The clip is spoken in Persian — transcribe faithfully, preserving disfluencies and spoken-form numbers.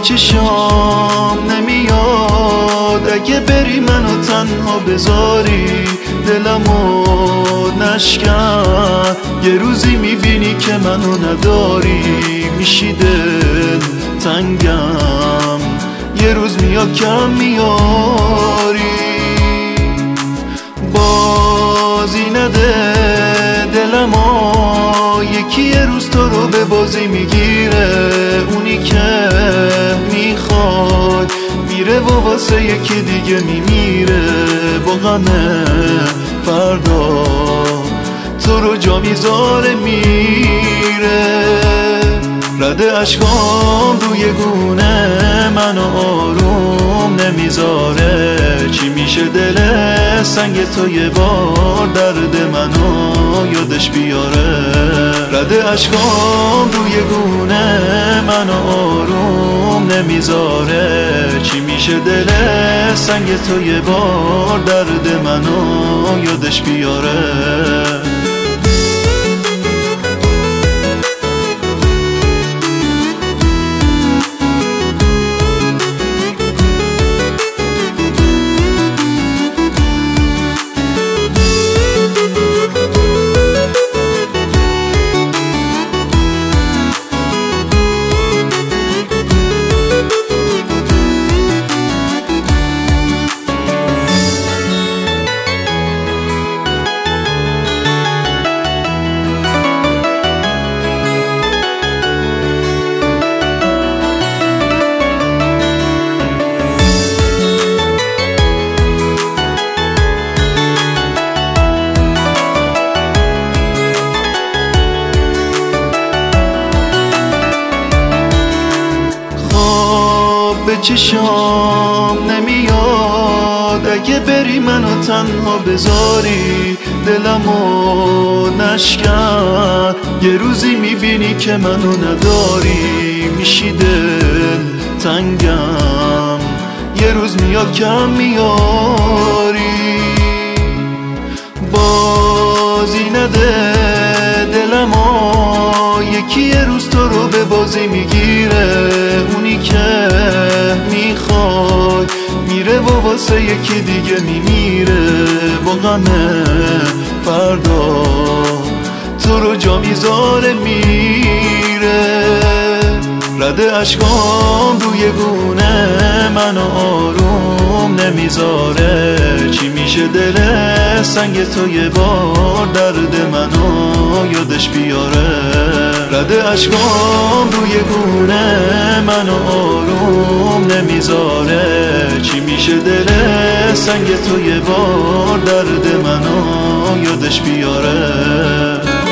چشام نمیاد اگه بری منو تنها بذاری، دلمو نشکن یه روزی میبینی که منو نداری، میشی دل تنگم یه روز میاد کم میاری. بازی نده دلمو یکی یه روز تو رو به بازی میگیره، اونی که میخواد میره و واسه یکی دیگه میمیره. با غم فردا تو رو جا میذاره میره، رده اشکام روی گونه منو آروم نمیذاره. چی میشه دل سنگ تو یه بار درد منو یادش بیاره، رده اشکام روی گونه منو آروم نمیذاره. چی میشه دل سنگ تو یه بار درد منو یادش بیاره. به چشام نمیاد اگه بری منو تنها بذاری، دلمو نشکن یه روزی میبینی که منو نداری، میشی دل تنگم یه روز میاد کم میاری. بازی نده دلمو یکی یه روز تو رو به بازی میگیره، اونی که میخواد میره و واسه یکی دیگه میمیره. با غم فردا تو رو جا میذاره میره، رده اشکام روی گونه منو آروم نمیذاره. چی میشه دل سنگ تو یه بار درد منو یادش بیاره، رده اشکام روی گونه منو آروم نمیذاره. چی میشه دل سنگ تو یه بار درد منو یادش بیاره.